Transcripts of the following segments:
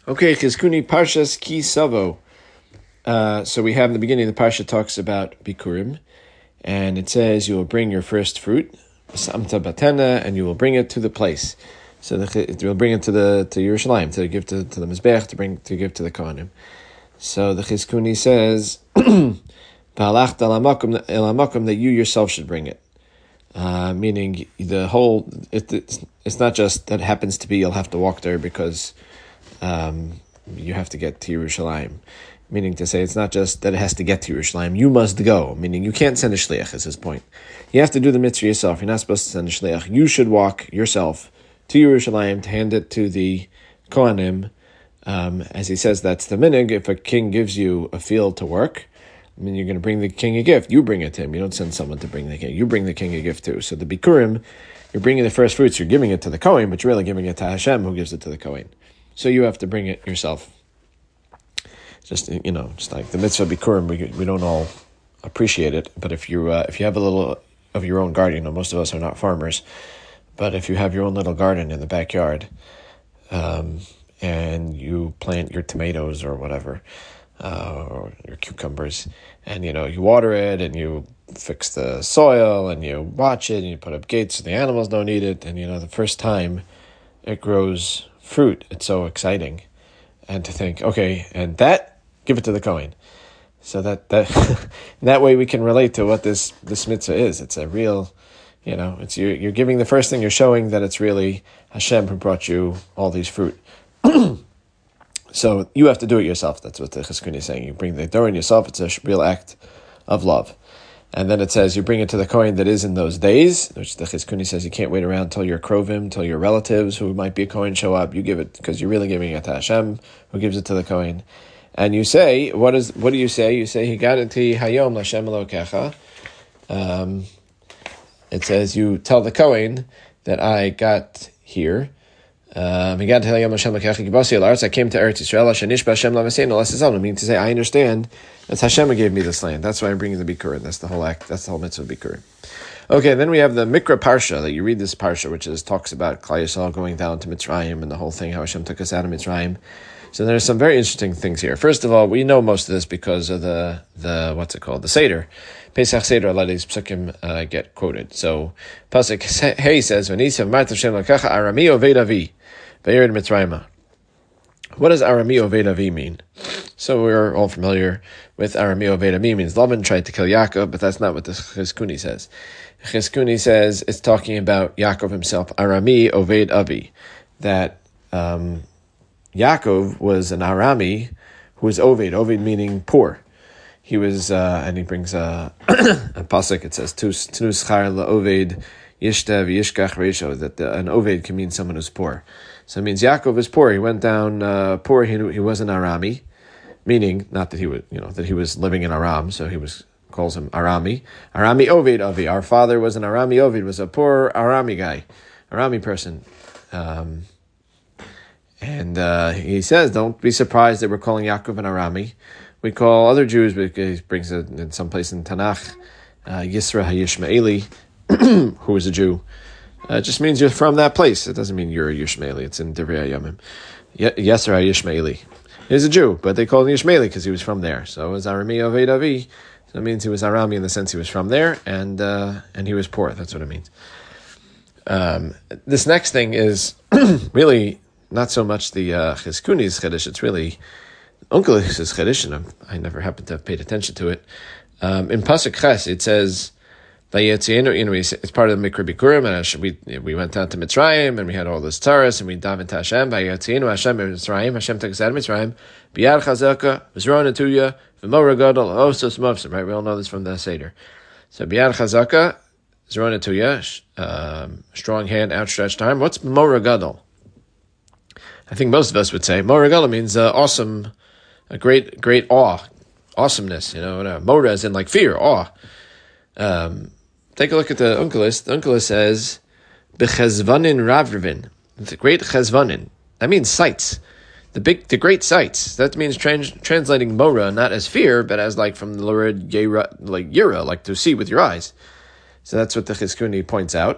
Okay, Chizkuni Parshas Ki Savo. So we have in the beginning, the Parsha talks about Bikurim, and it says you will bring your first fruit, Samta Batena, and you will bring it to the place. So you'll bring it to Yerushalayim, to give to the Mizbech, to give to the Kohanim. So the Chizkuni says, V'halachta elamakom, that you yourself should bring it. Meaning it's not just that happens to be you'll have to walk there because you have to get to Yerushalayim. Meaning to say, it's not just that it has to get to Yerushalayim. You must go. Meaning you can't send a shliach, is his point. You have to do the mitzvah yourself. You're not supposed to send a shliach. You should walk yourself to Yerushalayim to hand it to the Kohanim. As he says, that's the minig. If a king gives you a field to work, you're going to bring the king a gift. You bring it to him. You don't send someone to bring the king. You bring the king a gift too. So the Bikurim, you're bringing the first fruits. You're giving it to the Kohen, but you're really giving it to Hashem, who gives it to the Kohen. So you have to bring it yourself. Just like the mitzvah Bikurim, we don't all appreciate it. But if you have a little of your own garden, most of us are not farmers, but if you have your own little garden in the backyard, and you plant your tomatoes or whatever, or your cucumbers, and you water it, and you fix the soil, and you watch it, and you put up gates so the animals don't eat it, and the first time it grows fruit, it's so exciting. And to think, okay, and that, give it to the Kohen. So that that way we can relate to what this mitzvah is. It's a real, it's you're giving the first thing, you're showing that it's really Hashem who brought you all these fruit. So you have to do it yourself. That's what the Chizkuni is saying. You bring the dough in yourself. It's a real act of love. And then it says you bring it to the Kohen that is in those days, which the Chizkuni says you can't wait around till your krovim, till your relatives who might be a Kohen show up. You give it because you're really giving it to Hashem, who gives it to the Kohen. And you say, what do you say? You say, Higadati Hayom Lashem Elokecha. It says you tell the Kohen that I got here. I came to Eretz Yisrael. I mean to say, I understand that's Hashem who gave me this land. That's why I'm bringing the Bikurim. That's the whole act. That's the whole mitzvah of Bikurim. Okay, then we have the Mikra Parsha, that you read this Parsha, which talks about Klal Yisrael going down to Mitzrayim and the whole thing, how Hashem took us out of Mitzrayim. So there's some very interesting things here. First of all, we know most of this because of the the Seder. Pesach Seder, a lot of these psukim get quoted. So Pasuk Hey says, "V'nisav Mart Hashem Lakacha Arami Oved Avi V'Yered Mitzrayim." What does Arami Oved Avi mean? So we're all familiar with Arami Oved Avi means Lavan tried to kill Yaakov, but that's not what the Chizkuni says. Chizkuni says it's talking about Yaakov himself. Arami Oved Avi, that Yaakov was an Arami who was Oved. Oved meaning poor. He was, and he brings a pasuk. It says, "Tnu schar la'oved yishtev yishkach reisho," that an Oved can mean someone who's poor. So it means Yaakov is poor. He went down poor. He was an Arami, meaning not that he was, that he was living in Aram. So he calls him Arami. Arami Oved Avi. Our father was an Arami Oved. Was a poor Arami guy, Arami person. And he says, don't be surprised that we're calling Yaakov an Arami. We call other Jews, because he brings it in some place in Tanakh, Yisra HaYishmaeli, who is a Jew. It just means you're from that place. It doesn't mean you're a Yishmaeli. It's in Divrei Hayamim. Yisra HaYishmaeli. He's a Jew, but they call him Yishmaeli because he was from there. So it was Arami Oved Avi. So it means he was Arami in the sense he was from there, and he was poor. That's what it means. This next thing is really not so much the Chizkuni's Chiddush, it's really Onkelos' Chiddush, and I never happened to have paid attention to it. In Pasuk Ches, it says, it's part of the Mikra Bikurim, and we went down to Mitzrayim, and we had all this Taurus, and we dive into Hashem, Vayetzienu Hashem Mitzrayim, Hashem took us out of Mitzrayim, Biyad Chazaka, V'zron Etuya, V'mora Gadol, Osos Mavsim, right? We all know this from the Seder. So Biyad Chazaka, Zron Etuya, strong hand, outstretched arm. What's Mora Gadol? I think most of us would say Mora Gadol means awesome, a great awe, awesomeness. Mora as in like fear, awe. Take a look at the Onkelos. The Onkelos says b'chezvanin ravrivin. The great chezvanin. That means sights. The great sights. That means translating Mora not as fear, but as like from the word yira, like to see with your eyes. So that's what the Chizkuni points out.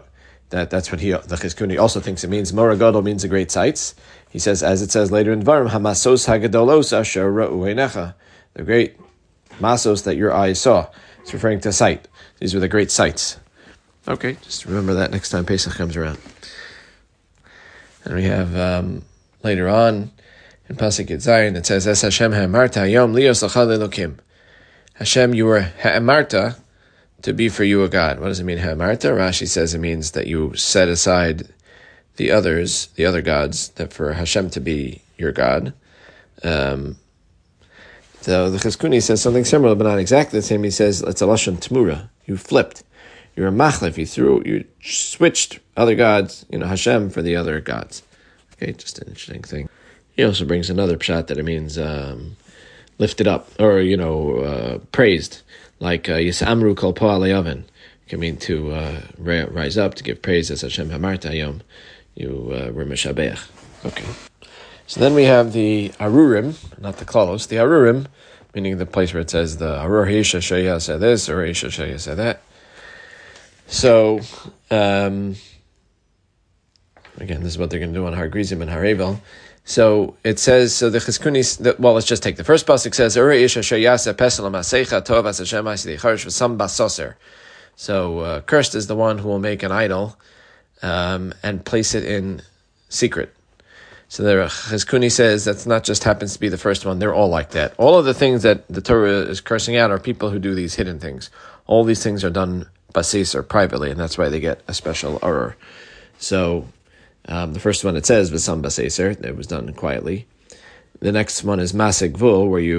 That's what the Chizkuni also thinks it means. Mora Gadol means the great sights. He says, as it says later in Dvarim, Hamasos Hagadolos Asher Ra'u Einecha, the great masos that your eyes saw. It's referring to sight. These were the great sights. Okay, just remember that next time Pesach comes around. And we have later on in Pasuk Yitzayin, it says, Es Hashem ha'amarta hayom lios l'cha le'elokim. Hashem, you were ha'amarta, to be for you a God. What does it mean, ha'amarta? Rashi says it means that you set aside the other gods, that for Hashem to be your God. So the Chizkuni says something similar, but not exactly the same. He says, it's a lashon tmura. You flipped. You're a machlef. You switched other gods, Hashem for the other gods. Okay, just an interesting thing. He also brings another pshat that it means lifted up, or, praised. Like Yisamru kol po'alei oven. It can mean to rise up, to give praise as Hashem hamarta yom. You were meshabeach. Okay. So then we have the Arurim, not the Klalos, the Arurim, meaning the place where it says the Arur Heisha Shaya said this, or Heisha Shaya said that. So, again, this is what they're going to do on Har Grizim and Har Evel. So it says, so the Chizkuni, let's just take the first pasuk. Says, Arur Heisha Shaya pesel masecha tov as Hashem ha'sidei charish v'sam basoser. So, cursed is the one who will make an idol and place it in secret. So the Chizkuni says that's not just happens to be the first one, they're all like that. All of the things that the Torah is cursing out are people who do these hidden things. All these things are done basis or privately, and that's why they get a special arur. So the first one it says, V'sam baseser, it was done quietly. The next one is Masek Vul, where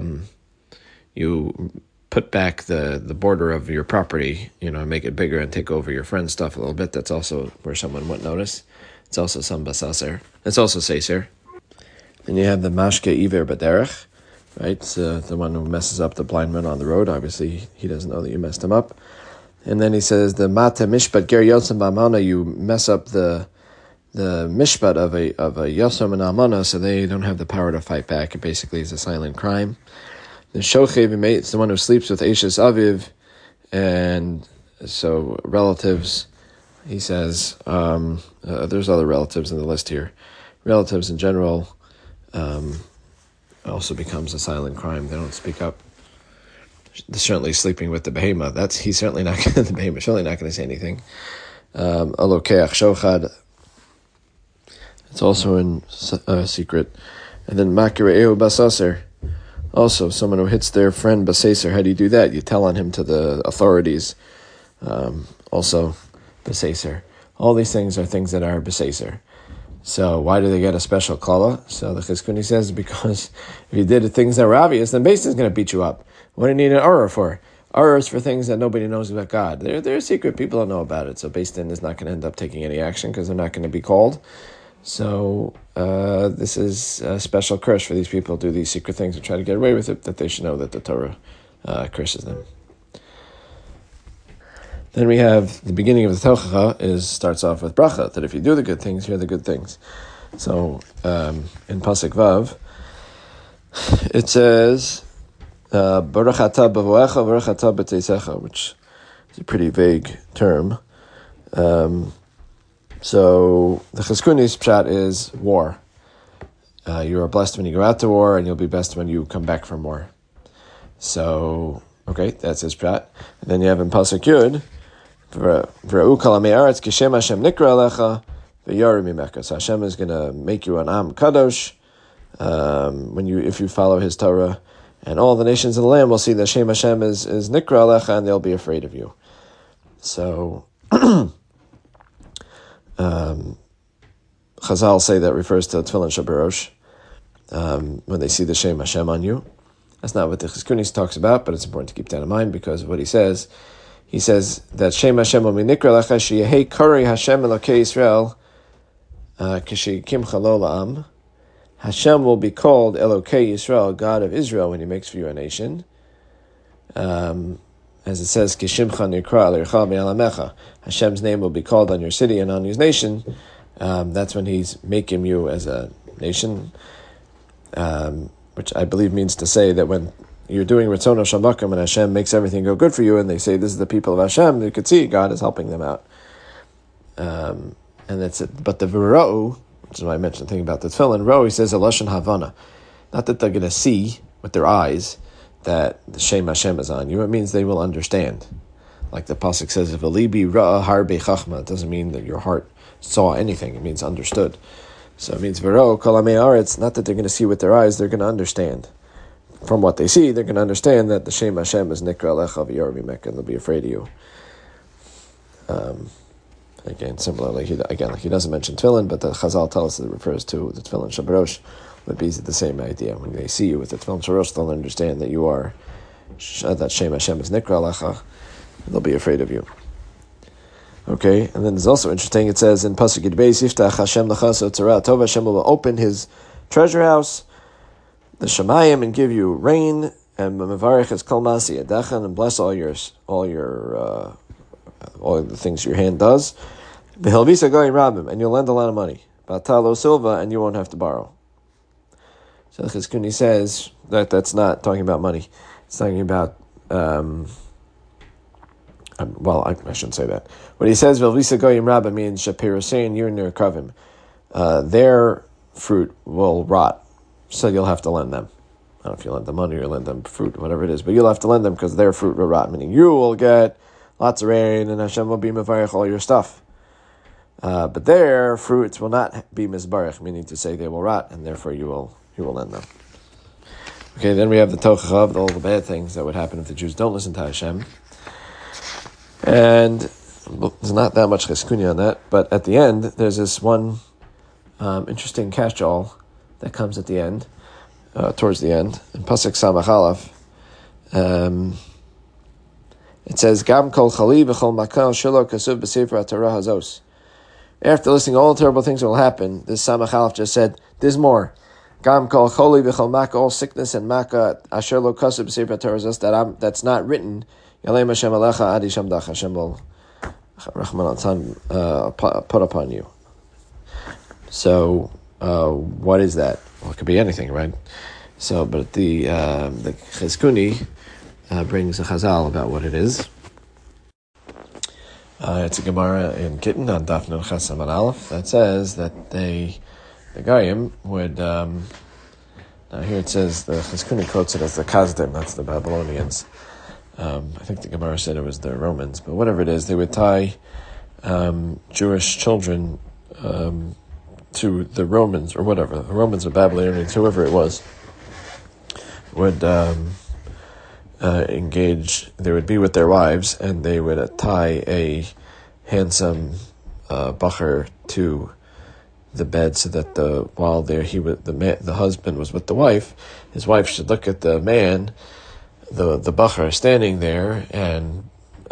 you put back the border of your property, make it bigger and take over your friend's stuff a little bit. That's also where someone wouldn't notice. It's also Sambasaser. It's also Seser. Then you have the Mashke Iver Baderech, right? The one who messes up the blind man on the road. Obviously, he doesn't know that you messed him up. And then he says, the Mata Mishpat Ger Yotzim Ba'amana, you mess up the Mishpat of a Yotzim and Amana, so they don't have the power to fight back. It basically is a silent crime. The Shochev, it's the one who sleeps with Ashes Aviv, and so relatives. He says, there's other relatives in the list here. Relatives in general also becomes a silent crime. They don't speak up. Certainly sleeping with the behemoth. He's certainly not going to say anything. Alokeach shochad. It's also in secret. And then makireu basaser. Also, someone who hits their friend basaser. How do you do that? You tell on him to the authorities. Also, Beseser. All these things are things that are Beseser. So why do they get a special kala? So the Chizkuni says, because if you did things that were obvious, then Beis Din is going to beat you up. What do you need an Arur for? Arur is for things that nobody knows about God. They're secret. People don't know about it. So Beis Din is not going to end up taking any action because they're not going to be called. So this is a special curse for these people who do these secret things and try to get away with it, that they should know that the Torah curses them. Then we have the beginning of the Tochacha starts off with bracha, that if you do the good things, you're the good things. So in Pasuk Vav, it says, Baruch atah b'voecha, Baruch atah b'teisecha, which is a pretty vague term. So the Chizkuni's pshat is war. You are blessed when you go out to war, and you'll be blessed when you come back from war. So, okay, that's his pshat. And then you have in Pasuk Yud, V'ra'u kol amei haaretz kishem Hashem nikra alecha v'yaru mimeka. So Hashem is going to make you an Am Kadosh if you follow His Torah, and all the nations of the land will see that Hashem is nikra alecha, and they'll be afraid of you. So Chazal say that refers to Tefillin Shabarosh when they see the Shem Hashem on you. That's not what the Chizkuni talks about, but it's important to keep that in mind because of what he says. He says that Shem Hashem will be nikra lecha sheyehei kari Hashem Elokei Yisrael k'sheyikimcha lo la'am. Hashem will be called Elokei Yisrael, God of Israel, when He makes for you a nation. As it says, Kishimcha nikra l'ircha me'alamecha. Hashem's name will be called on your city and on His nation. That's when He's making you as a nation, which I believe means to say that when you're doing Ritzono Shel Makom and Hashem makes everything go good for you, and they say this is the people of Hashem, you could see God is helping them out. and that's it. But the V'ro, which is why I mentioned the thing about the tefillin, Ro, he says, a Lashon Havana. Not that they're going to see with their eyes that the Shem Hashem is on you. It means they will understand. Like the pasuk says, if a libi ra'a harbe chachma, it doesn't mean that your heart saw anything. It means understood. So it means V'ro, kol amei haaretz, not that they're going to see with their eyes, they're going to understand. From what they see, they're going to understand that the Shem Hashem is Nikra Alecha V'yor V'mek, and they'll be afraid of you. Again, similarly, he doesn't mention tefillin, but the Chazal tells us that it refers to the tefillin Shabarosh. Would be the same idea. When they see you with the tefillin Shabarosh, they'll understand that you are, that Shem Hashem is Nikra Alecha, and they'll be afraid of you. Okay, and then it's also interesting, it says in Pasuk Yud Beis, Yiftach Hashem L'chaso Tzara Tov, Hashem will open his treasure house, the Shemayim, and give you rain, and Mevarech es Kol Masi Yadechan, and bless all the things your hand does. V'Hilvisa Goyim Rabim, and you'll lend a lot of money. Batalo Silva, and you won't have to borrow. So Chizkuni says that that's not talking about money. It's talking about, I shouldn't say that. What he says, V'Hilvisa Goyim Rabim, means Shapirosein Yirnir Kravim. Their fruit will rot, so you'll have to lend them. I don't know if you lend them money or lend them fruit, whatever it is, but you'll have to lend them because their fruit will rot, meaning you will get lots of rain and Hashem will be mevarech all your stuff. But their fruits will not be mizbarech, meaning to say they will rot, and therefore you will lend them. Okay, then we have the tochacha of all the bad things that would happen if the Jews don't listen to Hashem. And there's not that much cheskunya on that, but at the end, there's this one interesting catch-all that comes at the end, towards the end, in Pasuk Samach Aleph. It says, Gam kol chali v'chol makal shelo kasuv b'sefer HaTorah hazos. After listing all the terrible things that will happen, this Samach Aleph just said, there's more. Gam kol choli v'chol maka, all sickness and maka, asher lo kasuv b'sefer HaTorah hazos, that's not written, Yaleim Hashem alecha adi shamdach, Hashem will, Rahman al-Tan, put upon you. So, what is that? Well, it could be anything, right? So, but the Chizkuni brings a chazal about what it is. It's a Gemara in Gittin on Daf Nun Ches Amud Aleph that says that the Goyim would. Now here it says the Chizkuni quotes it as the Kazdim. That's the Babylonians. I think the Gemara said it was the Romans, but whatever it is, they would tie Jewish children to the Romans or whatever, the Romans or Babylonians, whoever it was, would engage. They would be with their wives, and they would tie a handsome bacher to the bed, so that while the husband was with the wife, his wife should look at the man, the bacher standing there, and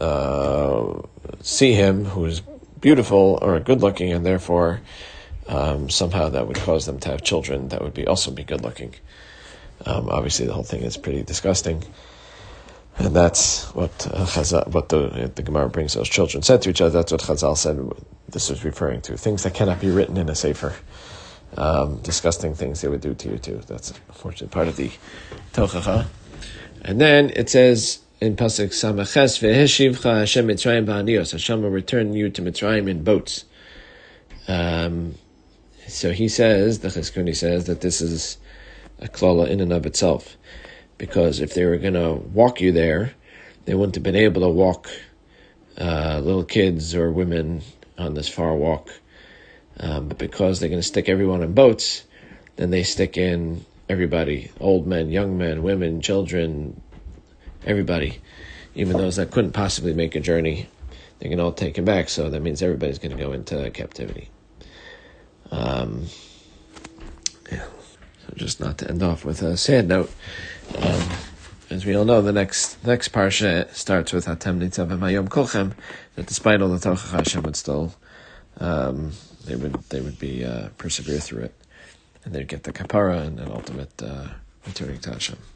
see him who's beautiful or good looking, and therefore somehow that would cause them to have children that would also be good looking. Obviously, the whole thing is pretty disgusting, and that's what the Gemara brings those children said to each other. That's what Chazal said. This is referring to things that cannot be written in a sefer. Disgusting things they would do to you too. That's unfortunately part of the tochacha. And then it says in Pasuk Samaches, "Veheshivcha Hashem Mitzrayim ba'aniyos." Hashem will return you to Mitzrayim in boats. So he says, the Chizkuni says, that this is a klala in and of itself, because if they were going to walk you there, they wouldn't have been able to walk little kids or women on this far walk. But because they're going to stick everyone in boats, then they stick in everybody, old men, young men, women, children, everybody. Even those that couldn't possibly make a journey, they can all take him back, so that means everybody's going to go into captivity. So just not to end off with a sad note, as we all know, the next parsha starts with Hatem Nitzav V'Mayom Kolchem, that despite all the Tochach, Hashem would still, they would be persevere through it, and they'd get the kapara and an ultimate returning to Hashem.